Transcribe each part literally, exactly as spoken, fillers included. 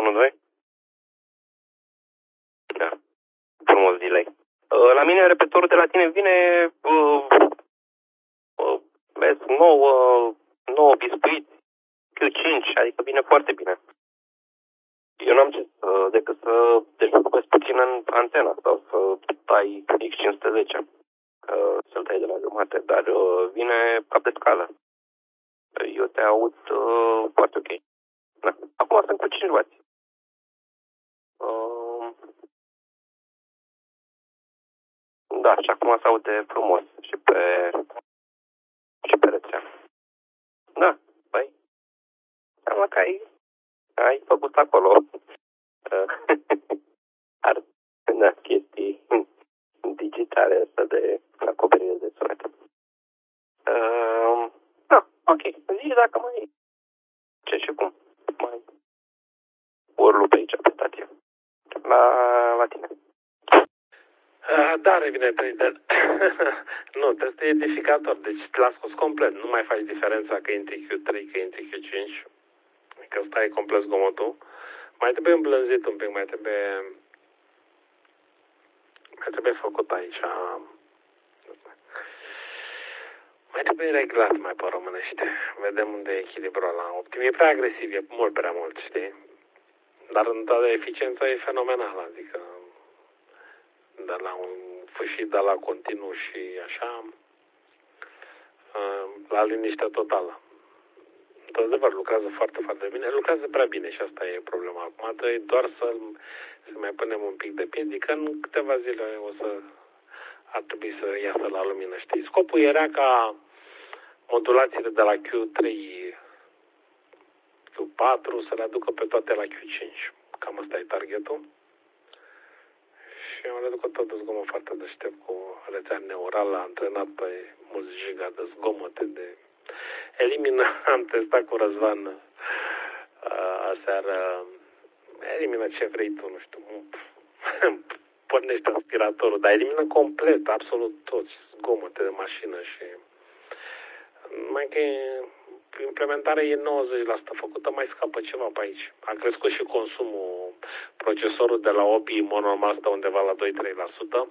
unu doi. Da. Frumos delay. Uh, la mine repetorul de la tine vine uh, uh, S nouă, nouă biscuiți, Q cinci, adică vine foarte bine. Eu n-am ce să, decât să deșurubesc puțin în antena sau să tai X cinci sute zece, uh, să-l tai de la jumate, dar uh, vine ca pe scală. Eu te aud uh, foarte ok. Da. Acum sunt cu cinci wați. Uh, da, și acum se aude frumos și pe, și pe rețea. Da, băi, înseamnă că ai, ai făcut acolo ar, da, chestii digitale asta de acoperire de sunet. Uh, da, ok. Zici dacă mai ce și cum. Mai urlu pe aici pe stație. La, la tine. Uh, da, revine trei D. Nu, testul e edificator, deci l-a scos complet. Nu mai faci diferența că intri Q trei, că intri Q cinci. Că ăsta e complet zgomotul. Mai trebuie îmblânzit un pic, mai trebuie... Mai trebuie făcut aici... Mai trebuie reglat mai pe românește. Vedem unde e echilibrul ăla. Optim e prea agresiv, e mult prea mult, știi? Dar în toată eficiența e fenomenală, adică... De la un fâșit, de la continuu și așa... La liniște totală. Într-adevăr, lucrează foarte, foarte bine. Lucrează prea bine și asta e problema. Acum trebuie doar să, să mai punem un pic de piedică. În câteva zile o să ar trebui să iasă la lumină, știi? Scopul era ca modulațiile de la Q trei, Q patru să le aducă pe toate la Q cinci. Cam asta e targetul. Și am reducut tot de zgomot foarte deștept cu rețea neurală, antrenat pe mulți giga de zgomote de... Elimină, am testat cu Răzvan uh, aseară, elimină ce vrei tu, nu știu, pornește aspiratorul, dar elimină complet, absolut toți zgomote de mașină și mai că implementarea e nouăzeci la sută făcută, mai scapă ceva pe aici. A crescut și consumul, procesorul de la Opi, în mod normal, stă undeva la doi-trei la sută.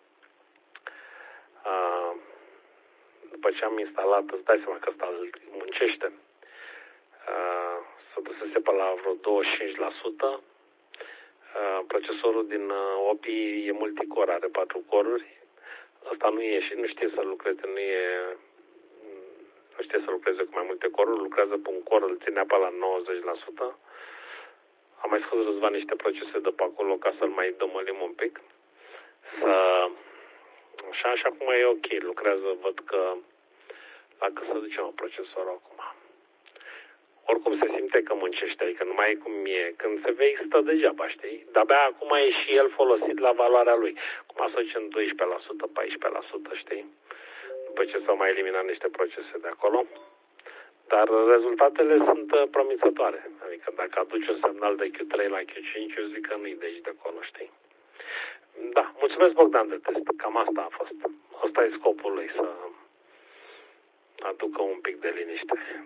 Uh, După ce am instalat, îți dai seama că ăsta îl muncește. Uh, să dusese pe la vreo douăzeci și cinci la sută. Uh, procesorul din uh, Opi e multicore, are patru coruri. Ăsta nu e și nu știe să lucreze, nu e... Nu știe să lucreze cu mai multe coruri, lucrează pe un cor, îl ținea pe la nouăzeci la sută. Am mai scos Răzvan niște procese de pe acolo ca să-l mai domălim un pic. Să... Așa, și acum e ok, lucrează, văd că dacă să ducem un procesor acum. Oricum se simte că muncește, adică nu mai e cum e. Când se vei, stă degeaba, știi? De-abia acum e și el folosit la valoarea lui. Cum asoci în doisprezece la sută, paisprezece la sută, știi? După ce s-au mai eliminat niște procese de acolo. Dar rezultatele sunt promițătoare. Adică dacă aduci un semnal de Q trei la Q cinci, eu zic că nu-i de aici de acolo, știi? Da, mulțumesc Bogdan de test. Cam asta a fost. Asta e scopul lui, să aducă un pic de liniște.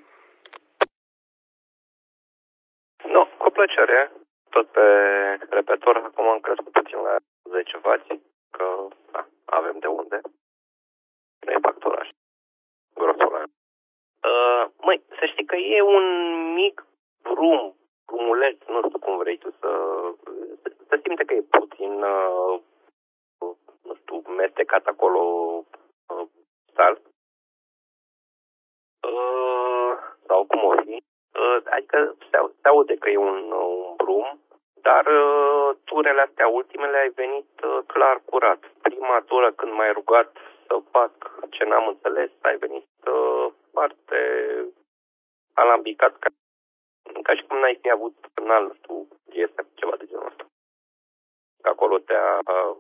Nu, cu plăcere. Tot pe repetor. Acum am crescut puțin la zece wați, că da, avem de unde. Nu e factura, grosul ăla. Uh, măi, să știi că e un mic rum, rumuleț, nu știu cum vrei tu să... Se simte că e puțin, uh, nu știu, mestecat acolo uh, sal. Uh, sau cum o fi. Uh, adică se, se aude că e un, un brum, dar uh, turele astea ultimele ai venit uh, clar curat. Prima tură când m-ai rugat să fac ce n-am înțeles, ai venit uh, foarte alambicat, ca, ca și cum n-ai fi avut canal, nu știu, G S M, ceva de genul ăsta. Acolo te-a uh,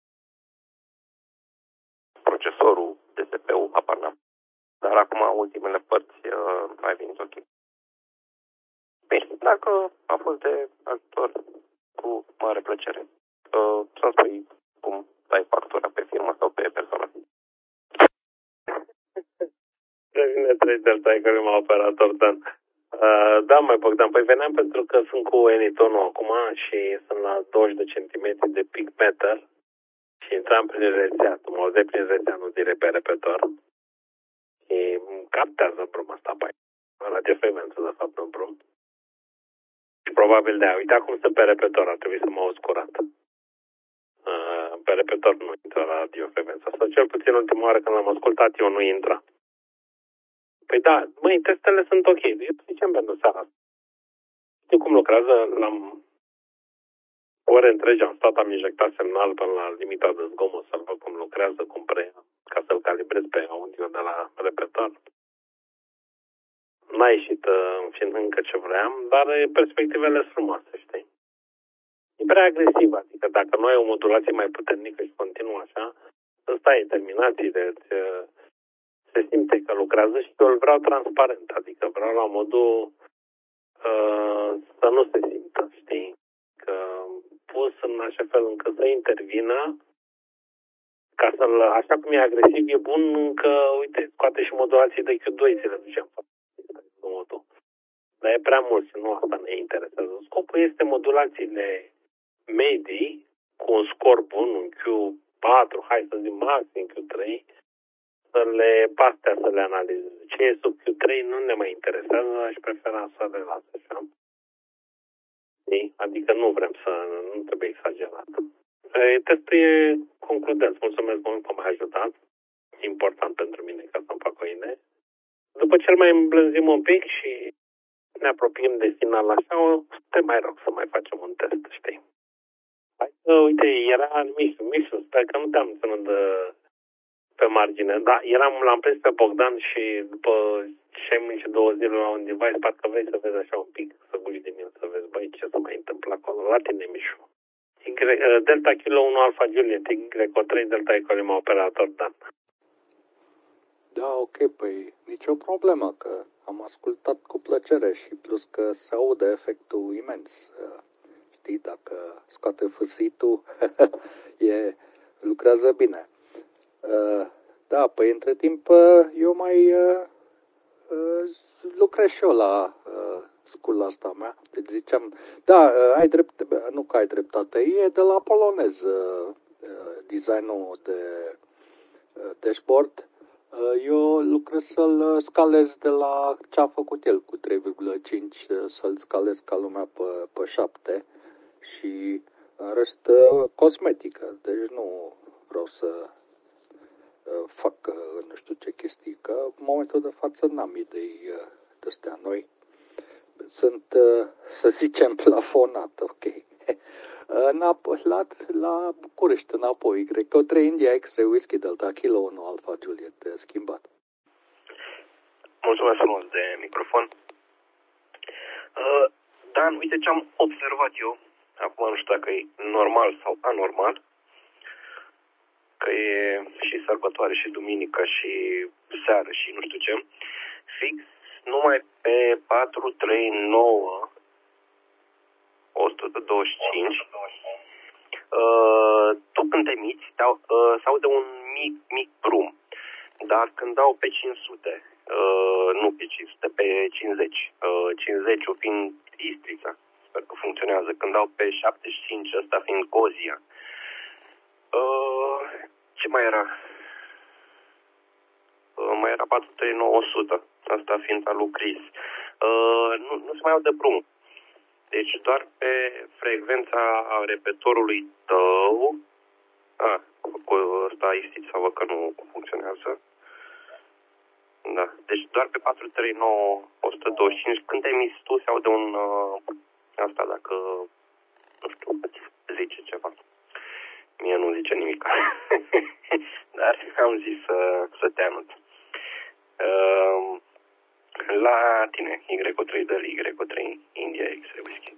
procesorul, D S P-ul, apar n-am. Dar acum, ultimele părți, uh, ai venit ok. Bine, dacă a fost de ajutor, cu mare plăcere. Uh, să-mi spui cum dai factura pe firmă sau pe persoană fizică. Revine trei Delta, care m-a operator, Dan. Uh, Uh, da, mai Bogdan, păi veneam pentru că sunt cu Enitonul acum și sunt la douăzeci de centimetri de peak meter și intram prin rețea. Tu mă auzeai prin rețea, nu direct pe repetor. Și captează bruma asta pe aici. Radiofrecvență, de fapt, nu brum. Și probabil de-aia. Uite acum sunt pe repetor, ar trebui să mă auzi curat. Uh, pe repetor nu intră la radiofrecvența. Sau cel puțin ultima oară când l-am ascultat eu nu intra. Păi da, măi, testele sunt ok. Eu zicem pentru seara asta. Știi cum lucrează? L-am ore întregi am stat, am injectat semnal până la limita de zgomot să-l văd cum lucrează, cum preia, ca să-l calibrez pe audio de la repetor. N-a ieșit în fin încă ce vreau, dar perspectivele sunt frumoase, știi? E prea agresiv, adică dacă nu ai o modulație mai puternică și continuă așa, ăsta e terminațiile, se simte că lucrează și eu îl vreau transparent, adică vreau la modul uh, să nu se simtă, știi? Că pus în așa fel încât să intervină, ca să-l, așa cum e agresiv, e bun că, uite, scoate și modulații de Q doi, ți le ducem. Dar e prea mult și nu asta ne interesează. Scopul este modulațiile medii, cu un scor bun, un Q patru, hai să zic maxim Q trei, să le pastea să le analizeze. Ce e sub Q trei nu ne mai interesează, aș prefera să le las așa. Adică nu vrem să, nu trebuie exagerat. Testul e concludent. Mulțumesc mult că m-ai ajutat. E important pentru mine ca să-mi fac o idee. După ce îl mai îmblânzim un pic și ne apropiem de final așa, te mai rog să mai facem un test, știi? Hai că, uite, era Mișu, Mișu, sper că nu te-am ținut de pe margine. Da, eram, l-am prins pe Bogdan și după șaisprezece două zile la un device, parcă vrei să vezi așa un pic, să guși din el, să vezi, băi, ce se mai întâmplă acolo. La tine, Mișu. Y, Delta Kilo unu Alfa Juliet, Y O trei Delta Eco Lima, operator Dan. Da, ok, păi nicio problemă, că am ascultat cu plăcere și plus că se aude efectul imens. Știi, dacă scoate fâsitul, e, lucrează bine. Da, păi între timp eu mai lucrez și eu la scula asta mea. Deci ziceam, da, ai drept, nu că ai dreptate, e de la polonez designul de dashboard. Eu lucrez să-l scalez de la ce a făcut el cu trei virgulă cinci, să-l scalez ca lumea pe, pe șapte și în rest cosmetică. Deci nu vreau să fac nu știu ce chestii, că în momentul de față n-am idei de-astea noi. Sunt, să zicem, plafonat, ok. Înapoi, la, la București, înapoi, cred că o trei India X-ray Whisky Delta Kilo unu Alfa Juliet schimbat. Mulțumesc frumos de microfon. Uh, Dan, uite ce am observat eu, acum nu știu dacă e normal sau anormal, că e și sărbătoare și duminică și seară și nu știu ce, fix numai pe patru trei nouă o sută douăzeci și cinci uh, tu când te miți uh, s-aude un mic, mic brum, dar când dau pe cinci sute, uh, nu pe cinci sute, pe cincizeci, uh, cincizeci fiind Istrița, sper că funcționează, când dau pe șaptezeci și cinci, ăsta fiind Gozia, uh, ce mai era? Uh, mai era patru trei nouă o sută, asta fiind al lui Chris. Uh, nu, nu se mai aude brum. Deci doar pe frecvența repetorului tău, a, cu ăsta Istrița, văd că nu funcționează. Da, deci doar pe patru trei nouă o sută douăzeci și cinci, când te emiți tu, se aude un, uh, asta dacă, nu știu, îți zice ceva. Mie nu zice nimic. Dar am zis să, să te anunț. Uh, la tine, Y O trei de Y O trei India X-ray Whisky.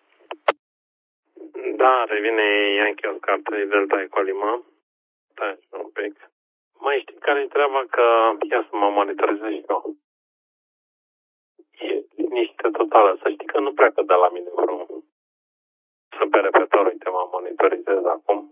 Da, revine Yankee Oscar trei Delta Eco Lima. Stai un pic. Mai știi care-i treaba? Că ia să mă monitorizez și eu. E liniște totală. Să știi că nu pleacă de la mine vreun. Sunt pe repetor, uite, mă monitorizez acum.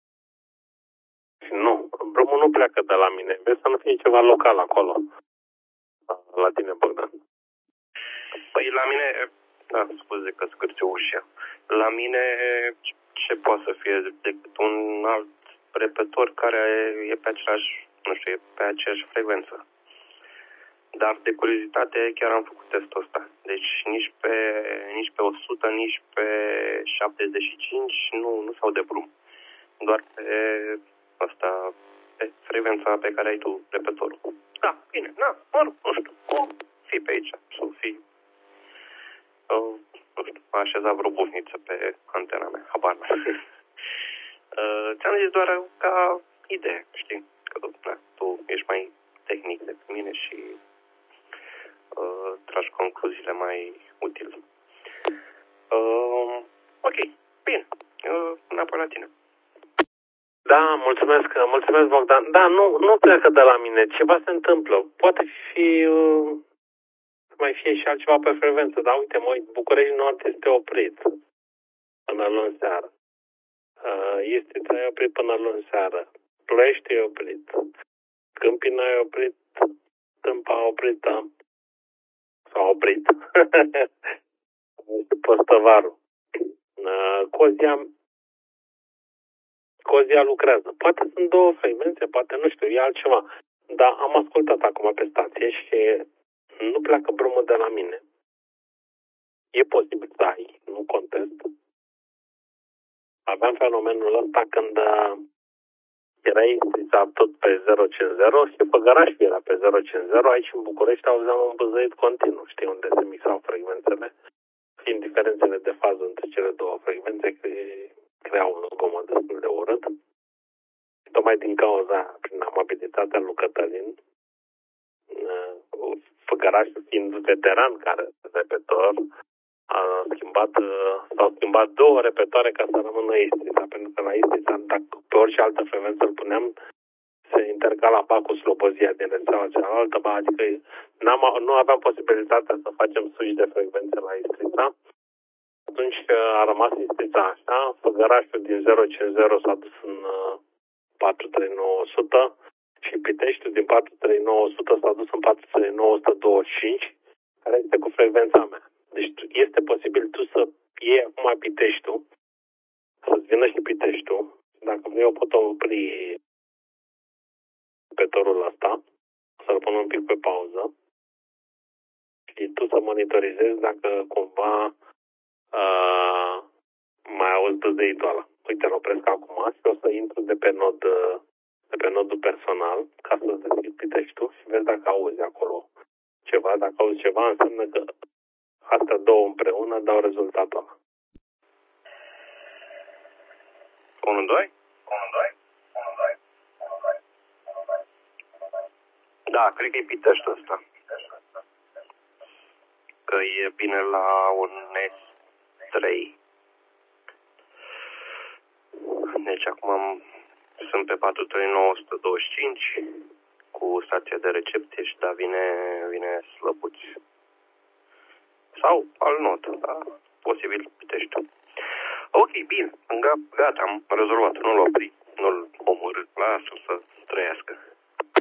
Și nu, brumul nu pleacă de la mine. Vezi să nu fie ceva local acolo. La tine, Bogdan. Păi la mine, da, scuze că scârție ușa. La mine ce poate să fie decât un alt repetitor care e pe același, nu știu, e pe aceeași frecvență. Dar de curiozitate chiar am făcut testul ăsta. Deci nici pe, nici pe o sută, nici pe șaptezeci și cinci nu, nu s-au de brum. Doar pe asta, pe frecvența pe care ai tu repetitorul. Da, bine, na, mă rog, nu știu, o fi pe aici, să fi, uh, nu știu, a așezat vreo bufniță pe antena mea, habar mea. uh, ți-am zis doar ca idee, știi, că na, tu ești mai tehnic decât mine și uh, tragi concluziile mai utile. Uh, ok, bine, uh, înapoi la tine. Da, mulțumesc, mulțumesc Bogdan. Da, nu, nu pleacă de la mine, ceva se întâmplă. Poate fi, uh, mai fie și altceva pe frecvență, dar uite, mă uit, București Nord este oprit până luni seara. Uh, este ți-ai oprit până luni seara. Ploiești e oprit. Câmpina e oprit. Tâmpa a oprit, da. S-a oprit. Postăvarul. Uh, Cozia Cozia lucrează. Poate sunt două frecvențe, poate nu știu, e altceva. Dar am ascultat acum pe stație și nu pleacă brumul de la mine. E posibil să ai, nu contest. Aveam fenomenul ăsta când era Istrița tot pe zero cinci zero și Făgărașul era pe zero cinci zero. Aici în București auzeam un băzăit continuu, știi, unde se mixau frecvențele. Fiind diferențele de fază între cele două frecvențe, creau un zgomot destul de urât. Tocmai din cauza, prin amabilitatea lui Cătălin, Făgărașul fiind veteran care repetitor, a schimbat, s-au schimbat două repetoare ca să rămână Istrița, pentru că la Istrița, dacă pe orice altă frecvență îl puneam, se intercala ba cu slobozia din rețeaua cealaltă, ba, adică n-am, nu aveam posibilitatea să facem switch de frecvențe la Istrița. Atunci a rămas Istrița așa, Făgărașul din zero cinci zero s-a dus în patru trei nouă o sută și Piteștiul din patru trei nouă o sută s-a dus în patru trei nouă o sută douăzeci și cinci, care este cu frecvența mea. Deci este posibil tu să iei acum Piteștiul, să-ți vină și Piteștiul. Dacă vrei, eu pot opri pe torul ăsta, să-l pun un pic pe pauză și tu să monitorizezi dacă cumva uh, mai auzi băzăitul ăla. Uite, îl opresc acum și o să intru de pe nod, de pe nodul personal ca să-ți deschid Piteștiul și vezi dacă auzi acolo ceva. Dacă auzi ceva, înseamnă că astea două împreună dau rezultatul ăla. unu doi? unu doi? unu doi? Da, cred că e Piteștiul ăsta. Că e bine la un S trei. Deci acum am, sunt pe patru trei nouă o sută douăzeci și cinci cu stația de recepție și da, vine, vine slăbuț. Sau al not, da, posibil Piteștiul. Ok, bine, gata, am rezolvat, nu-l opri, nu-l omorât, lasă-l să trăiască.